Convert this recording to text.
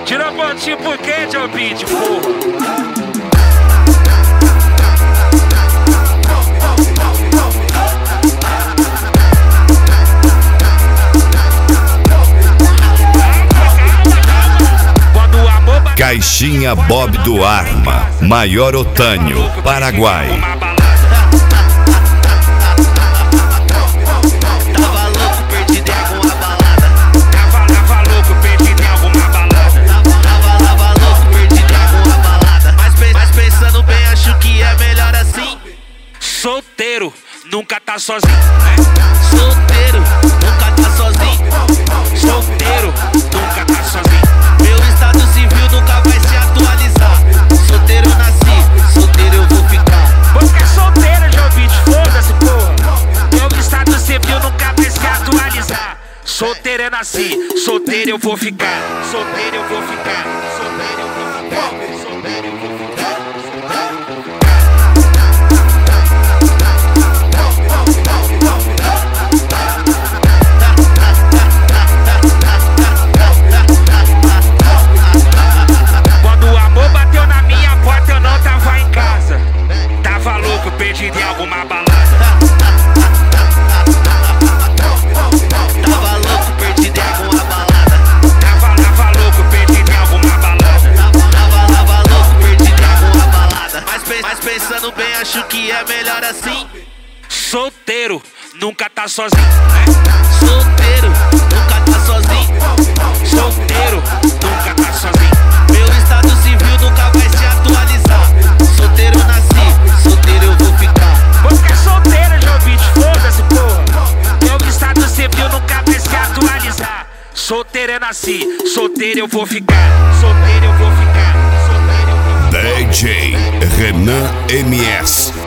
Tira a botinha por quê, Joe Beat, porra? Caixinha Bob do Arma, Maior Otânio, Paraguai. Tava louco, perdido em alguma balada. Tava louco, perdido em alguma balada. Tava louco, perdido em alguma balada. Mas pensando bem, acho que é melhor assim. Solteiro, nunca tá sozinho. Solteiro, nunca tá sozinho. Solteiro, nunca tá sozinho. Meu estado civil nunca vai se atualizar. Solteiro eu nasci, solteiro eu vou ficar. Vou ficar solteiro, Joe Beat, foda-se, porra. Meu estado civil nunca vai se atualizar. Solteiro eu nasci, solteiro eu vou ficar. Solteiro eu vou ficar. Solteiro eu vou ficar. Solteiro eu vou ficar. Perdido em alguma balada. Tava louco, perdido em alguma balada. Tava louco, perdido em alguma balada. Tava louco, perdido em alguma balada. Mas pensando bem, acho que é melhor assim. Solteiro, nunca tá sozinho. Solteiro, nunca tá sozinho. Solteiro, nunca tá sozinho. Meu estado civil nunca vai se atualizar. Solteiro eu nasci, solteiro eu vou ficar. Vou ficar solteiro, Joe Beat, foda-se, porra. Meu estado civil nunca vai se atualizar. Solteiro eu nasci, solteiro eu vou ficar. Solteiro eu vou ficar. Solteiro eu vou ficar. DJ Renan MS.